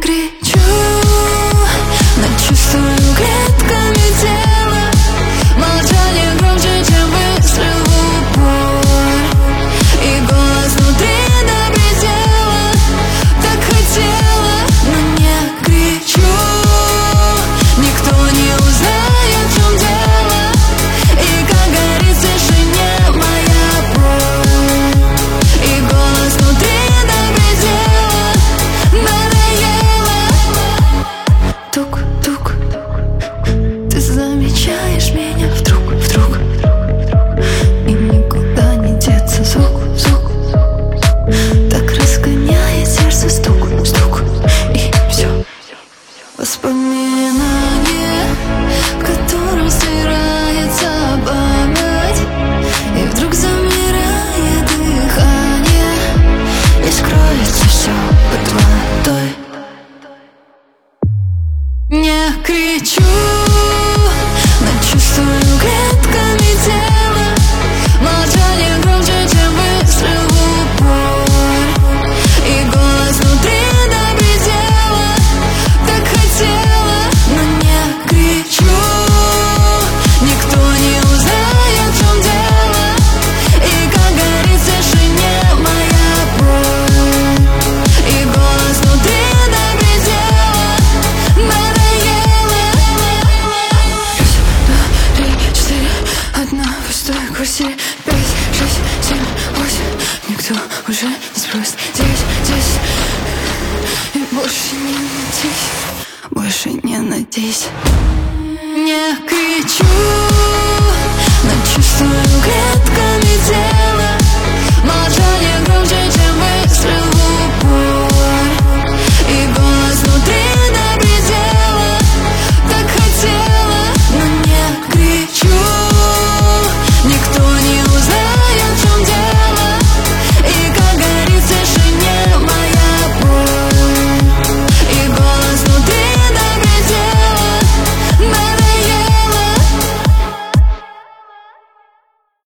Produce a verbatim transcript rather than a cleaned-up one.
кричу, но чувствую клетками тела. Молчание громче, чем выстрел в упор. И голос внутри до предела. Так хотела, но не кричу. Никто не узнает, в чем дело. И как горит в тишине моя боль. И голос внутри до предела. Надоело. Тук-тук. Ты замечаешь меня вдруг, вдруг. И никуда не деться звук, звук. Так разгоняет сердце стук, стук. И все. Воспоминания, в котором стирается память. И вдруг замирает дыхание. И скроется все под водой. Не кричу, но чувствую клетками тела. Молчание громче, чем выстрел в упор. И голос внутри до предела. Так хотела, но не кричу. Никто не узнает, в чем дело. И как горит в тишине моя боль. И голос внутри до предела. Надоело. Раз, два, три, четыре. Одна в пустой квартире. Пять, шесть, семь, восемь. Никто уже не спросит. Здесь, здесь. И больше не надейся. Больше не надейся. Не кричу, но чувствую клетками